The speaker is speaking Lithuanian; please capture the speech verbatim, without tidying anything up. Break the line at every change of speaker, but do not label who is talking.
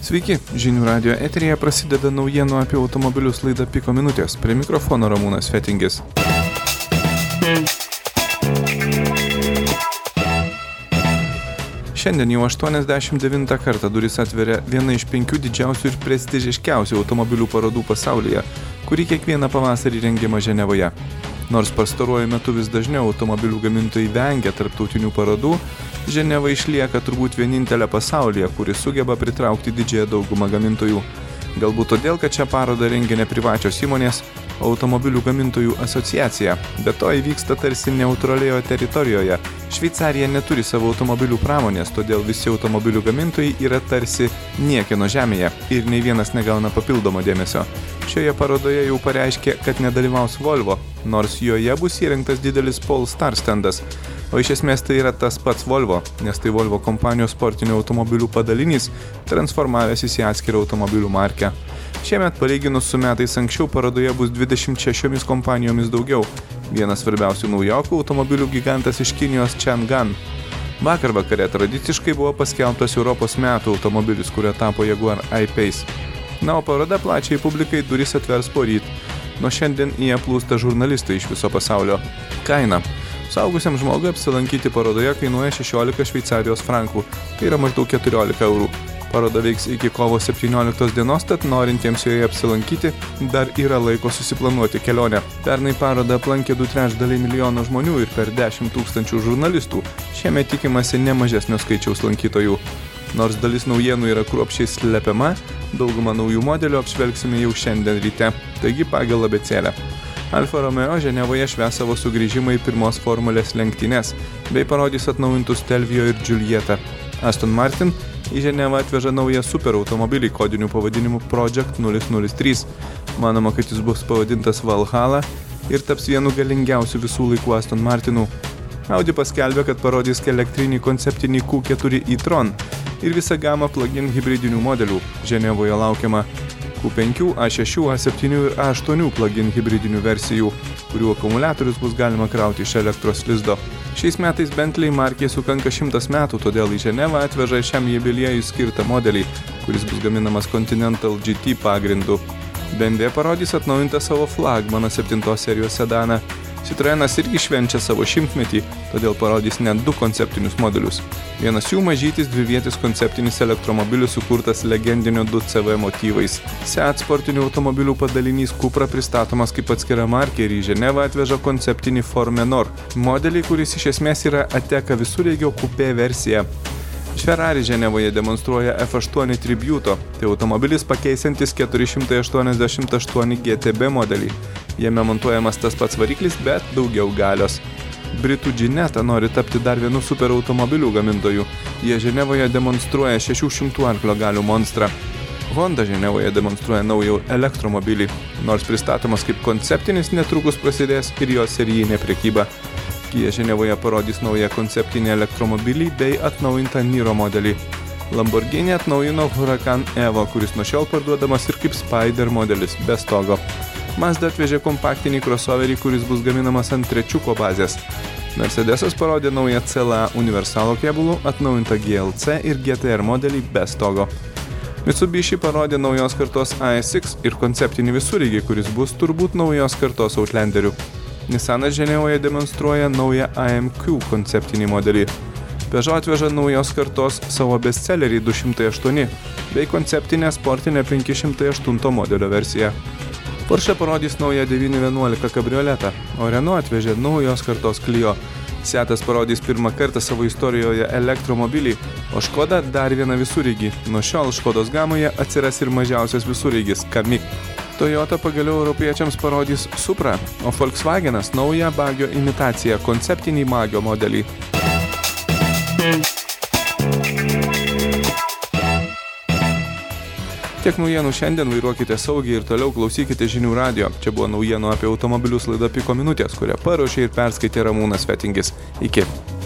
Sveiki, Žinių radijo eteryje prasideda naujienų apie automobilius laida Piko minutės. Prie mikrofono Ramūnas Fetingis. Šiandien jau aštuoniasdešimt devintą kartą duris atveria viena iš penkių didžiausių ir prestižiškiausių automobilių parodų pasaulyje, kuri kiekvieną pavasarį rengiama Ženevoje. Nors pastaruoju metu vis dažniau automobilių gamintojai vengia tarptautinių parodų, Ženeva išlieka turbūt vienintelė pasaulyje, kuri sugeba pritraukti didžiąją daugumą gamintojų. Galbūt todėl, kad šią parodą rengia ne privačios įmonės, o automobilių gamintojų asociacija. Be to įvyksta tarsi neutralioje teritorijoje. Šveicarija neturi savo automobilių pramonės, todėl visi automobilių gamintojai yra tarsi niekieno žemėje ir nei vienas negauna papildomo dėmesio. Šioje parodoje jau pareiškė, kad nedalyvaus Volvo, nors joje bus įrengtas didelis Polestar standas. O iš esmės tai yra tas pats Volvo, nes tai Volvo kompanijos sportinių automobilių padalinys, transformavęsis į atskirą automobilių markę. Šiemet palyginus su metais anksčiau parodoje bus dvidešimt šešiomis kompanijomis daugiau. Vienas svarbiausių naujokų automobilių gigantas iš Kinijos Changan. Vakar vakare tradiciškai buvo paskelbtas Europos metų automobilis, kurio tapo Jaguar I-Pace. Na, o paroda plačiai publikai duris atvers poryt. Nuo šiandien į ją plūsta žurnalistai iš viso pasaulio. Kaina. Suaugusiam žmogui apsilankyti parodoje kainuoja šešiolika šveicarijos frankų, tai yra maždaug keturiolika eurų. Paroda veiks iki kovo septynioliktos dienos, tad norintiems joje apsilankyti dar yra laiko susiplanuoti kelionę. Pernai parodą aplankė du trečdaliai milijono žmonių ir per dešimt tūkstančių žurnalistų. Šiemet tikimasi ne mažesnio skaičiaus lankytojų. Nors dalis naujienų yra kruopščiai slepiama, daugumą naujų modelių apžvelgsime jau šiandien ryte, taigi pagal abėcėlę. Alfa Romeo Ženevoje švęs savo sugrįžimą į pirmos formulės lenktynes, bei parodys atnaujintus Stelvio ir Giulietta. Aston Martin į Ženevą atveža naują superautomobilį kodiniu pavadinimu Project nulis nulis trys. Manoma, kad jis bus pavadintas Valhalla ir taps vienu galingiausių visų laikų Aston Martinų. Audi paskelbė, kad parodys elektrinį konceptinį Q keturi e-tron ir visą gamą plug-in hibridinių modelių. Ženevoje laukiama Q penki, A šeši, A septyni ir A aštuoni plug-in hibridinių versijų, kurių akumuliatorius bus galima krauti iš elektros lizdo. Šiais metais Bentley markei sukanka šimtas metų, todėl į Ženevą atveža šiam jubiliejui skirtą modelį, kuris bus gaminamas Continental G T pagrindu. B M W parodys atnaujintą savo flagmaną septintos serijos sedaną. Citroenas irgi švenčia savo šimtmetį, todėl parodys net du konceptinius modelius. Vienas jų mažytis dvivietis konceptinis elektromobilis sukurtas legendinio du C V motyvais. Seat sportinių automobilių padalinys Cupra pristatomas kaip atskira markė ir į Ženevą atveža konceptinį Formenor modelį, kuris iš esmės yra Ateca visureigio kupė versija. Ferrari Ženevoje demonstruoja F aštuoni Tributo, tai automobilis pakeisantis keturi šimtai aštuoniasdešimt aštuoni G T B modelį. Jame montuojamas tas pats variklis, bet daugiau galios. Britų Ginetta nori tapti dar vienu superautomobilių gamintoju. Jie Ženevoje demonstruoja šešių šimtų arklio galių monstrą. Honda Ženevoje demonstruoja naują elektromobilį. Nors pristatomas kaip konceptinis, netrukus prasidės ir jo serijinė prekyba. Kia Ženevoje parodys naują konceptinį elektromobilį bei atnaujintą Niro modelį. Lamborghini atnaujino Huracan Evo, kuris nuo šiol parduodamas ir kaip Spider modelis, be stogo. Mazda atvežė kompaktinį crossoverį, kuris bus gaminamas ant trečiuko bazės. Mercedesas parodė naują C L A universalo kėbulų, atnaujintą G L C ir G T R modelį be stogo. Mitsubishi parodė naujos kartos A S X ir konceptinį visureigį, kuris bus turbūt naujos kartos Outlanderių. Nissanas Ženevoje demonstruoja naują A M Q konceptinį modelį. Peugeot atveža naujos kartos savo bestsellerį du šimtai aštuoni bei konceptinę sportinę penki šimtai aštuoni modelio versiją. Porsche parodys naują devyni vienuolika kabrioletą, o Renault atvežė naujos kartos Clio. Seatas parodys pirmą kartą savo istorijoje elektromobilį, o Škoda dar vieną visureigį. Nuo šiol Škodos gamoje atsiras ir mažiausias visureigis Kamiq. Toyota pagaliau europiečiams parodys Supra, o Volkswagenas naują bagio imitaciją, konceptinį Magio modelį. Tiek naujienų šiandien, vairuokite saugiai ir toliau klausykite Žinių radijo. Čia buvo naujienų apie automobilius laida Piko minutės, kurią paruošė ir perskaitė Ramūnas Fetingis. Iki.